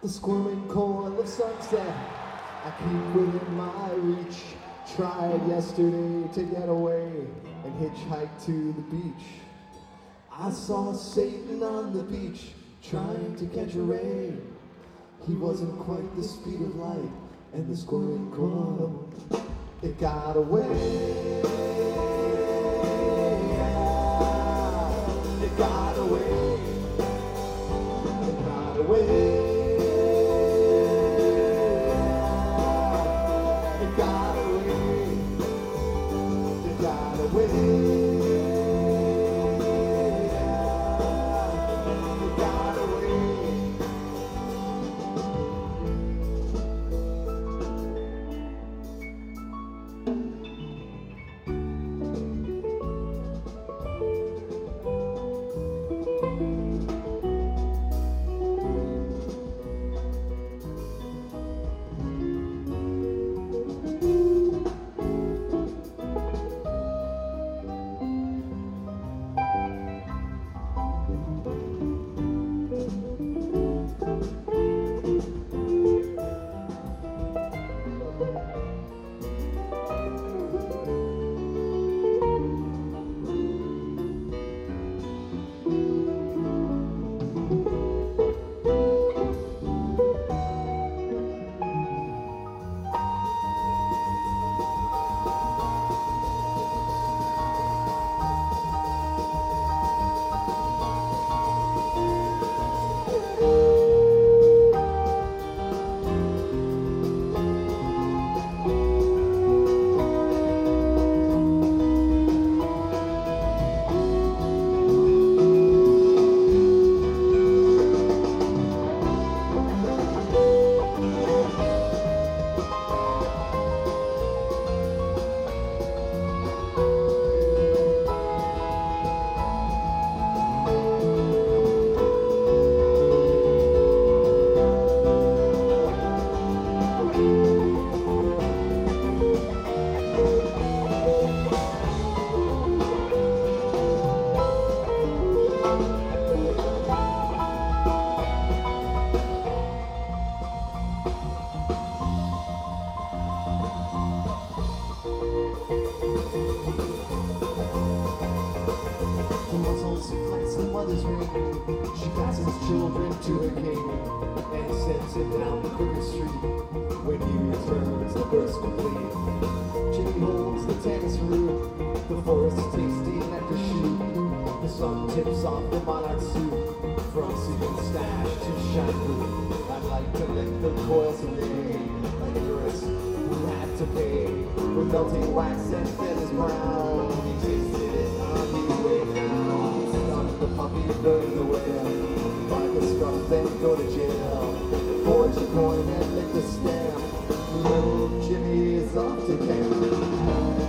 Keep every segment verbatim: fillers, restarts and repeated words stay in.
the squirming coil of sunset. I keep within my reach. Tried yesterday to get away and hitchhike to the beach. I saw Satan on the beach trying to catch a ray. He wasn't quite the speed of light, and the squirming coil, it got away. It got away. It got away. It got away. It got away. She passes children to her king and sends him down the crooked street. When he returns, the burst complete. Jimmy holds the tennis root. The forest tasty nectar shoot. The sun tips off the monarch suit. From secret stash to shampoo. I'd like to lick the coils today. Like Icarus, who had to pay. With melting wax and feathers brown. He tasted it on his way down. The puppy burn the whale. Buy the scruff, then go to jail. Forge a coin and lick the stamp. Little Jimmy is off to camp.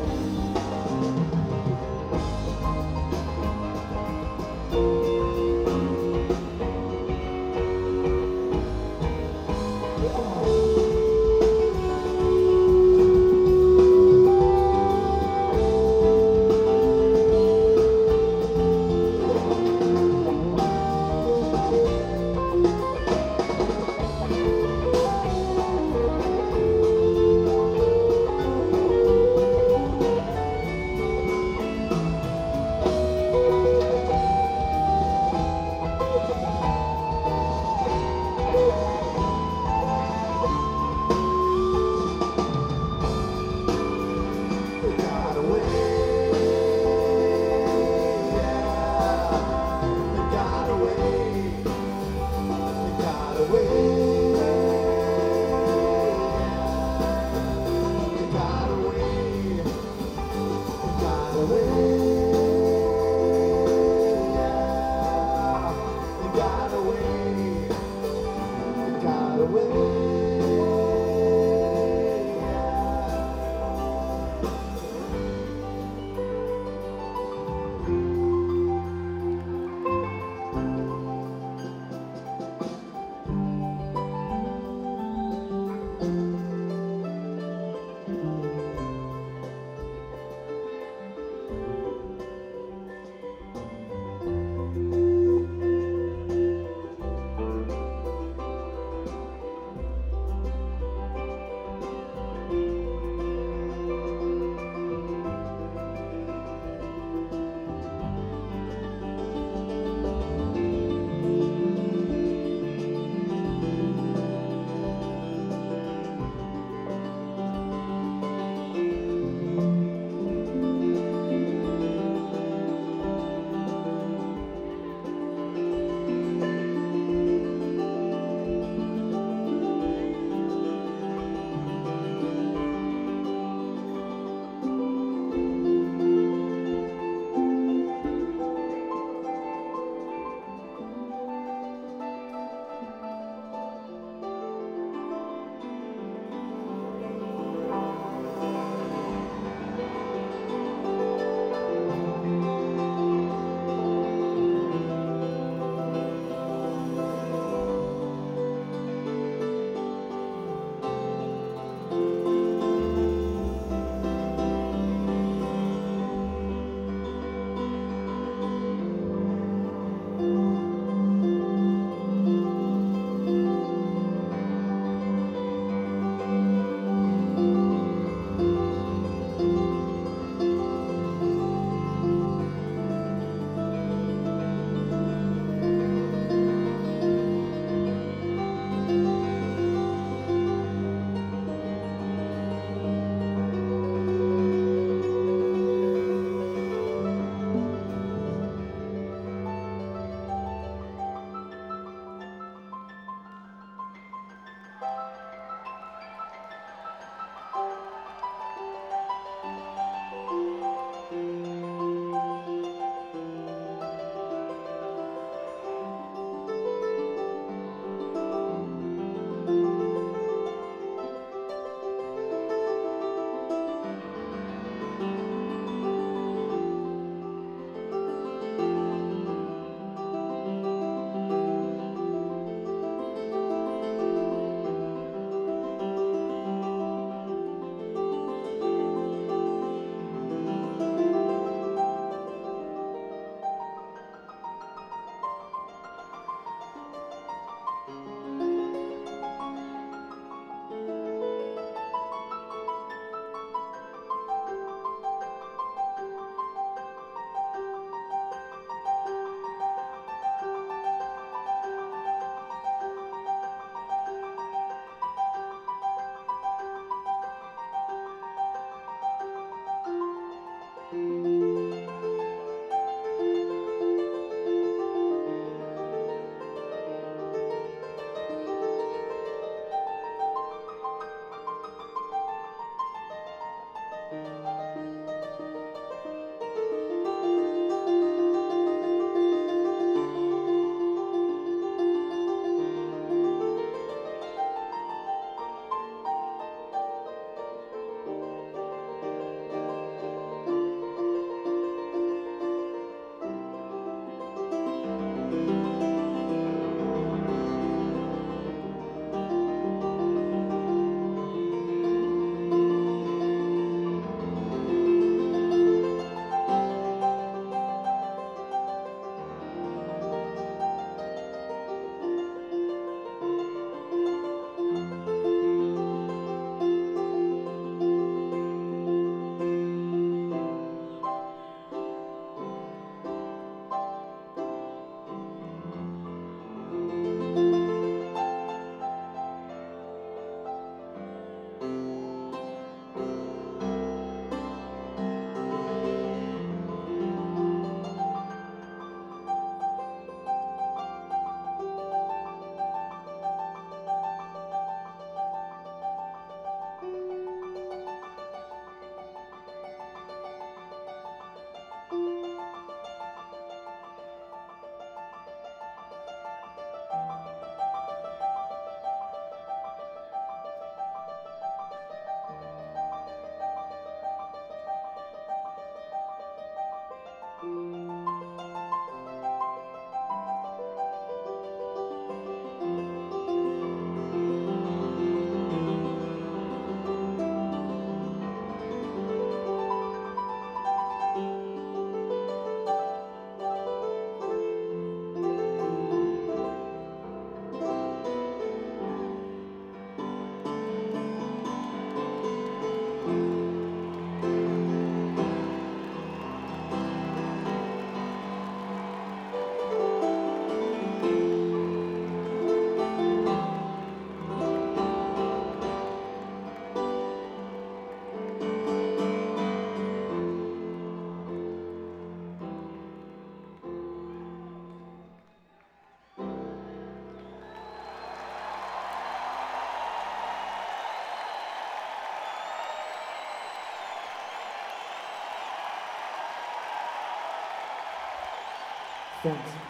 Thanks.